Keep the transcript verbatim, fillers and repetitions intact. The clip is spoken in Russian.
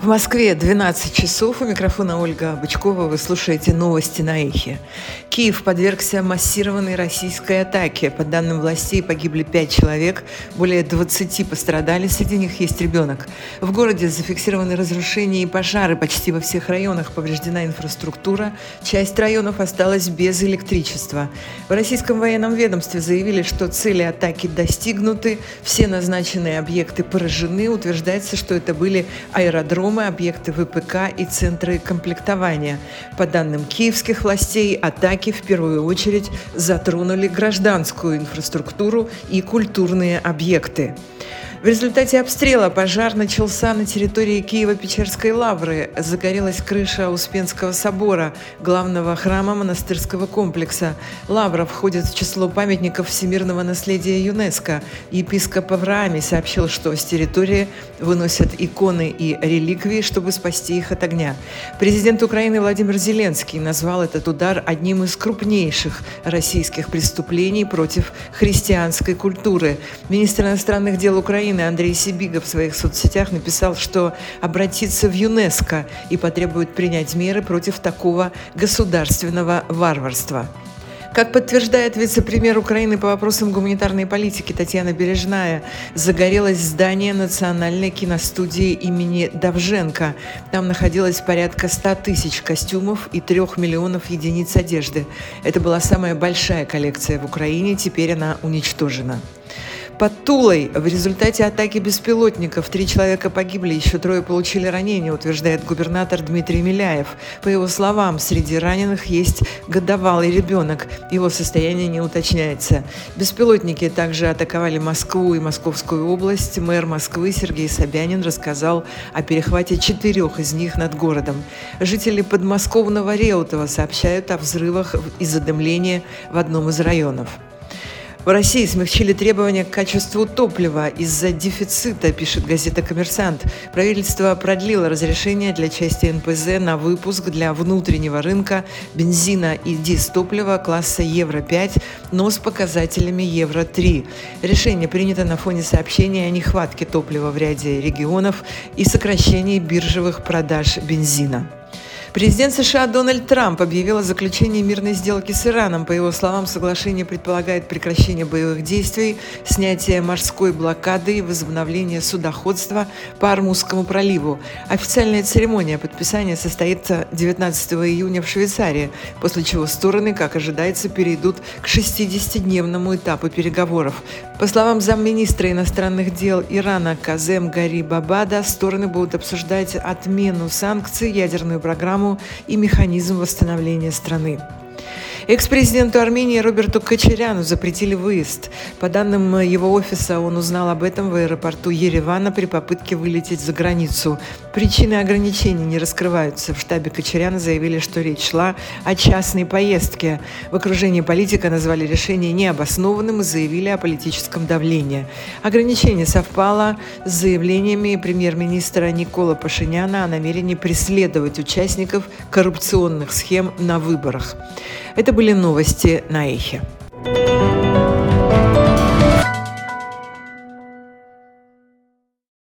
Москве двенадцать часов. У микрофона Ольга Бычкова. Вы слушаете новости на Эхе. Киев подвергся массированной российской атаке. По данным властей, погибли пять человек, более двадцати пострадали, среди них есть ребенок. В городе зафиксированы разрушения и пожары почти во всех районах, повреждена инфраструктура, часть районов осталась без электричества. В российском военном ведомстве заявили, что цели атаки достигнуты, все назначенные объекты поражены. Утверждается, что это были аэродромы, объекты ВПК и центры комплектования. По данным киевских властей, атаки в первую очередь затронули гражданскую инфраструктуру и культурные объекты. В результате обстрела пожар начался на территории Киево-Печерской лавры. Загорелась крыша Успенского собора, главного храма монастырского комплекса. Лавра входит в число памятников всемирного наследия ЮНЕСКО. Епископ Авраамий сообщил, что с территории выносят иконы и реликвии, чтобы спасти их от огня. Президент Украины Владимир Зеленский назвал этот удар одним из крупнейших российских преступлений против христианской культуры. Министр иностранных дел Украины Андрей Сибига в своих соцсетях написал, что обратится в ЮНЕСКО и потребует принять меры против такого государственного варварства. Как подтверждает вице-премьер Украины по вопросам гуманитарной политики Татьяна Бережная, загорелось здание Национальной киностудии имени Довженко. Там находилось порядка ста тысяч костюмов и трех миллионов единиц одежды. Это была самая большая коллекция в Украине, теперь она уничтожена. Под Тулой в результате атаки беспилотников три человека погибли, еще трое получили ранения, утверждает губернатор Дмитрий Миляев. По его словам, среди раненых есть годовалый ребенок. Его состояние не уточняется. Беспилотники также атаковали Москву и Московскую область. Мэр Москвы Сергей Собянин рассказал о перехвате четырех из них над городом. Жители подмосковного Реутова сообщают о взрывах и задымлении в одном из районов. В России смягчили требования к качеству топлива из-за дефицита, пишет газета «Коммерсант». Правительство продлило разрешение для части эн пэ зэ на выпуск для внутреннего рынка бензина и дизтоплива класса евро пять, но с показателями евро три. Решение принято на фоне сообщений о нехватке топлива в ряде регионов и сокращении биржевых продаж бензина. Президент США Дональд Трамп объявил о заключении мирной сделки с Ираном. По его словам, соглашение предполагает прекращение боевых действий, снятие морской блокады и возобновление судоходства по Ормузскому проливу. Официальная церемония подписания состоится девятнадцатого июня в Швейцарии, после чего стороны, как ожидается, перейдут к шестидесятидневному этапу переговоров. По словам замминистра иностранных дел Ирана Казем Гарибабада, стороны будут обсуждать отмену санкций, ядерную программу и механизм восстановления страны. Экс-президенту Армении Роберту Кочаряну запретили выезд. По данным его офиса, он узнал об этом в аэропорту Еревана при попытке вылететь за границу. Причины ограничений не раскрываются. В штабе Кочаряна заявили, что речь шла о частной поездке. В окружении политика назвали решение необоснованным и заявили о политическом давлении. Ограничение совпало с заявлениями премьер-министра Никола Пашиняна о намерении преследовать участников коррупционных схем на выборах. Это были новости на Эхе.